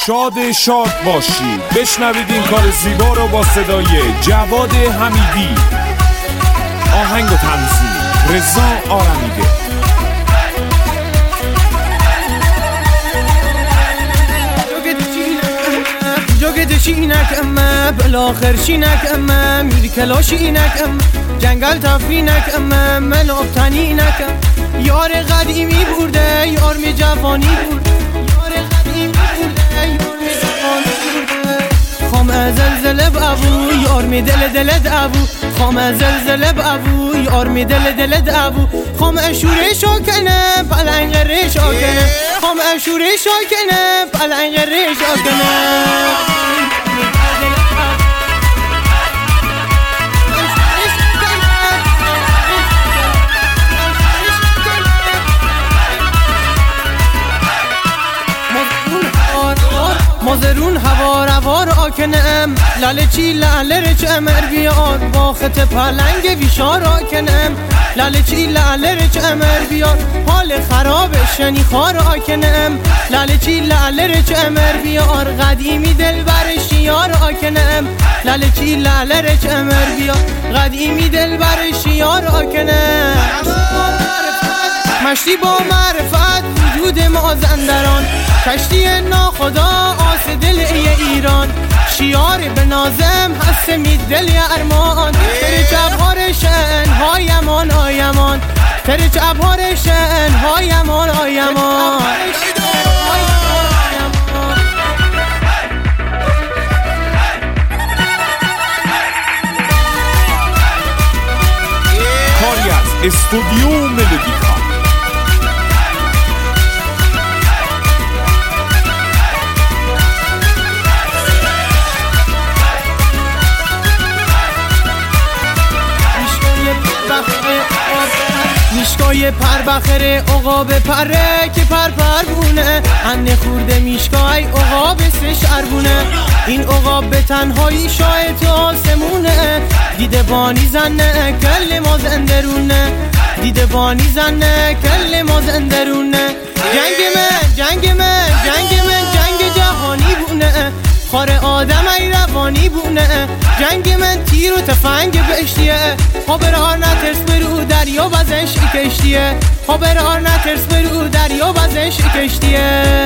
شاد باشید. بشنوید این کار زیبا رو با صدای جواد حمیدی. آهنگ و تنظیم رضا آرمیده. جوگت شینک اما بالاخر شینک اما میری کلاش اینک اما جنگل تفرینک اما من ابتنینک یار قدیمی برده یار می جوانی برده یار قدیمی برده یار می جوانی برده خام زلزله بابو یار می دل دابو خام زلزله بابو یار می دل دابو خام اشوره شاکنه پلنگ ری شاکنه خام اشوره شاکنه پلنگ ری شاکنه مازرون هوار آکنم لاله چی لاله رچ امر بیار با خط پلنگ ویشار آکنم لاله چی لاله رچ امر بیار حال خرابش یعنی خار آکنم لاله چی لاله رچ امر بیار قدیمی دل برش یار آکنم لاله چی لاله رچ امر بیار قدیمی دل برش یار آکنم مشتی با معرفت وجود مازندران کشتی ناخدا آس دل ایران شیار به نازم هست می دل ارمان تر جبهار شن هایمان آیمان تر جبهار شن هایمان آیمان کاری از استودیو ملودیکا. میشکای پر بخره عقاب پره که پر بونه انه خورده میشکای عقاب سه شربونه این عقاب به تنهایی شاید آسمونه دیده بانی زنه کل ما زندرونه دیده بانی زنه کل ما زندرونه جنگ من جنگ جهانی بونه خار آدم ای روانی بونه جنگ من تیر و تفنگ بهشتیه خبرها نترس برو دریا بزنش کشتیه خبرها نترس برو دریا بزنش کشتیه